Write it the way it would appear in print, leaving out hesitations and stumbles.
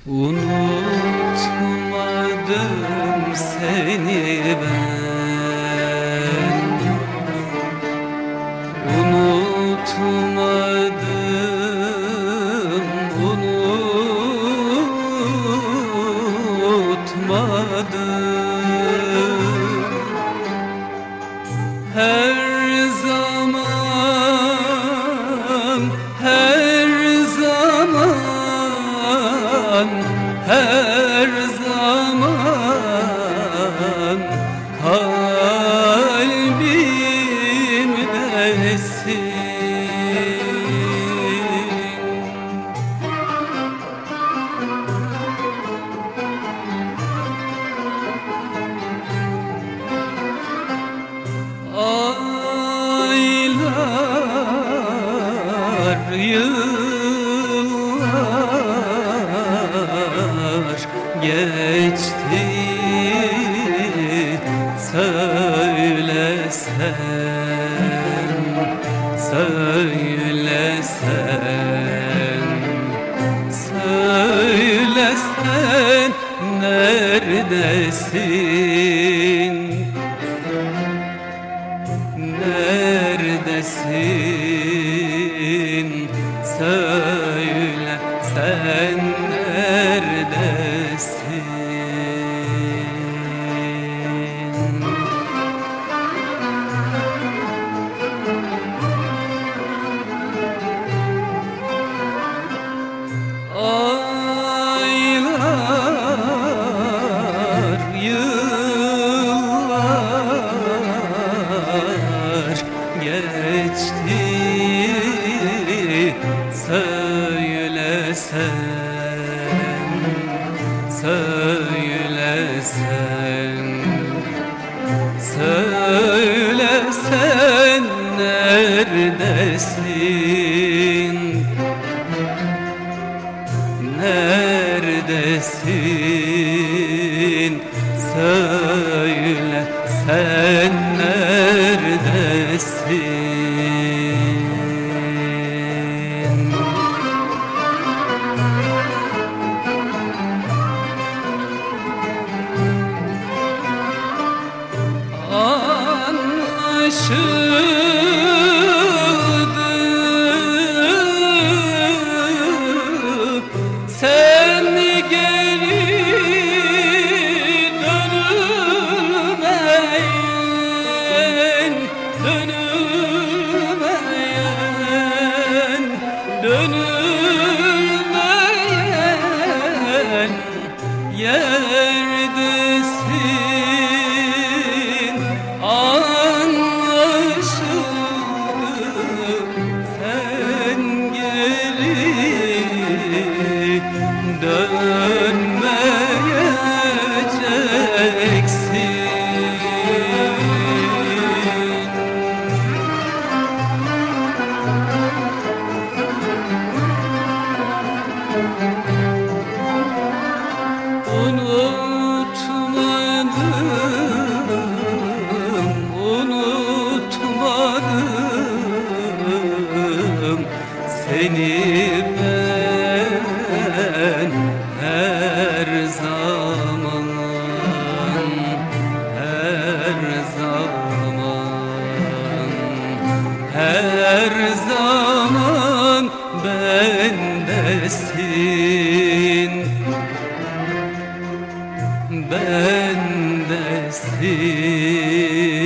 Unutmadım seni ben, unutmadım, unutmadım. Her zaman, her zaman, her zaman kalbimdesin. Aylar, yıllar geçti, söylesen, söylesen, söylesen neredesin? Neredesin? Söyle, sen neredesin? Aylar, yıllar geçti, söylesen, söylesen, söylesen neredesin? Neredesin? Söyle, sen neredesin? Anlaşıldı, sen geri dönülmeyen, dönülmeyen, dönülmeyen yerdesin. Anlaşıldı, sen geri dönmeyeceksin. Unutmadım, unutmadım seni ben her zaman, her zaman, her zaman bendesin, bendesin.